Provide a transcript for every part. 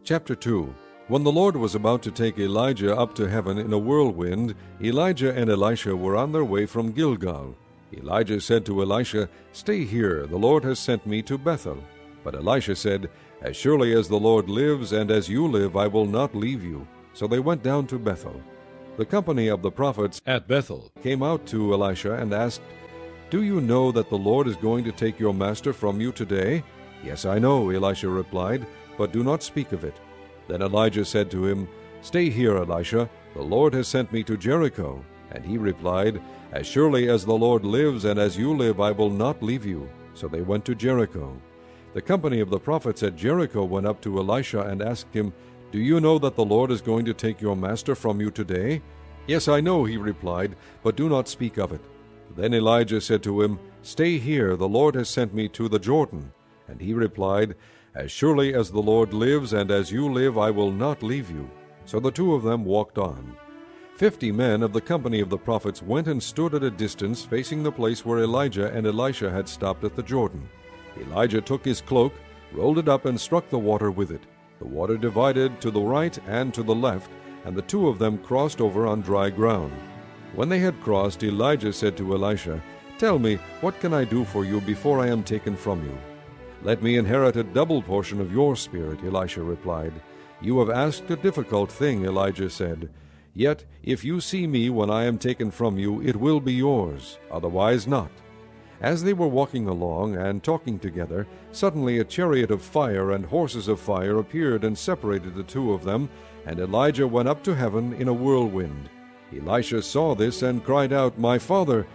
Chapter 2. When the Lord was about to take Elijah up to heaven in a whirlwind, Elijah and Elisha were on their way from Gilgal. Elijah said to Elisha, "Stay here, the Lord has sent me to Bethel." But Elisha said, "As surely as the Lord lives, and as you live, I will not leave you." So they went down to Bethel. The company of the prophets at Bethel came out to Elisha and asked, "Do you know that the Lord is going to take your master from you today?" "Yes, I know," Elisha replied, "but do not speak of it." Then Elijah said to him, "Stay here, Elisha, the Lord has sent me to Jericho." And he replied, "As surely as the Lord lives, and as you live, I will not leave you." So they went to Jericho. The company of the prophets at Jericho went up to Elisha and asked him, "Do you know that the Lord is going to take your master from you today?" "Yes, I know," he replied, "but do not speak of it." Then Elijah said to him, "Stay here, the Lord has sent me to the Jordan." And he replied, "As surely as the Lord lives, and as you live, I will not leave you." So the two of them walked on. 50 men of the company of the prophets went and stood at a distance facing the place where Elijah and Elisha had stopped at the Jordan. Elijah took his cloak, rolled it up, and struck the water with it. The water divided to the right and to the left, and the two of them crossed over on dry ground. When they had crossed, Elijah said to Elisha, "Tell me, what can I do for you before I am taken from you?" "Let me inherit a double portion of your spirit," Elisha replied. "You have asked a difficult thing," Elijah said. "Yet if you see me when I am taken from you, it will be yours, otherwise not." As they were walking along and talking together, suddenly a chariot of fire and horses of fire appeared and separated the two of them, and Elijah went up to heaven in a whirlwind. Elisha saw this and cried out, my father,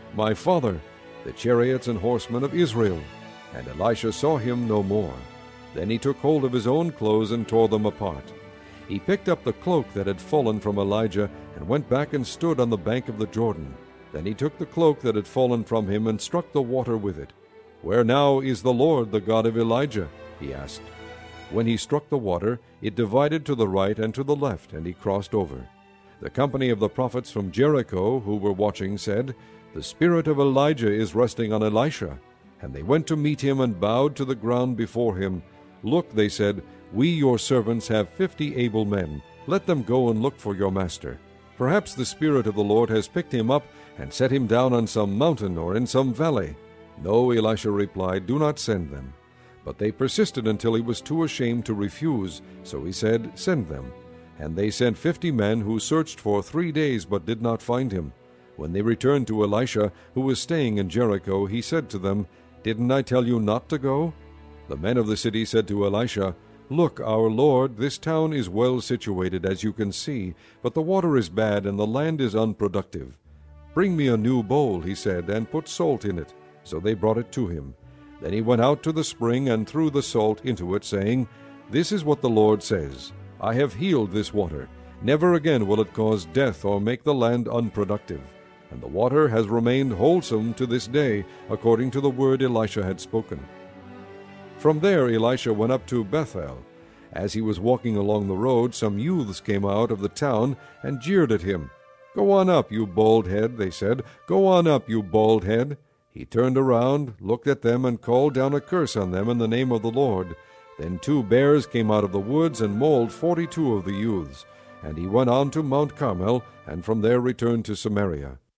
the chariots and horsemen of Israel!" And Elisha saw him no more. Then he took hold of his own clothes and tore them apart. He picked up the cloak that had fallen from Elijah and went back and stood on the bank of the Jordan. Then he took the cloak that had fallen from him and struck the water with it. "Where now is the Lord, the God of Elijah?" he asked. When he struck the water, it divided to the right and to the left, and he crossed over. The company of the prophets from Jericho, who were watching, said, "The spirit of Elijah is resting on Elisha." And they went to meet him and bowed to the ground before him. "Look," they said, "we your servants have 50 able men. Let them go and look for your master. Perhaps the Spirit of the Lord has picked him up and set him down on some mountain or in some valley." "No," Elisha replied, "do not send them." But they persisted until he was too ashamed to refuse. So he said, "Send them." And they sent 50 men who searched for 3 days but did not find him. When they returned to Elisha, who was staying in Jericho, he said to them, "Didn't I tell you not to go?" The men of the city said to Elisha, "Look, our lord, this town is well situated, as you can see, but the water is bad and the land is unproductive." "Bring me a new bowl," he said, "and put salt in it." So they brought it to him. Then he went out to the spring and threw the salt into it, saying, "This is what the Lord says, I have healed this water. Never again will it cause death or make the land unproductive." And the water has remained wholesome to this day, according to the word Elisha had spoken. From there Elisha went up to Bethel. As he was walking along the road, some youths came out of the town and jeered at him. "Go on up, you bald head," they said. "Go on up, you bald head." He turned around, looked at them, and called down a curse on them in the name of the Lord. Then 2 bears came out of the woods and mauled 42 of the youths. And he went on to Mount Carmel, and from there returned to Samaria.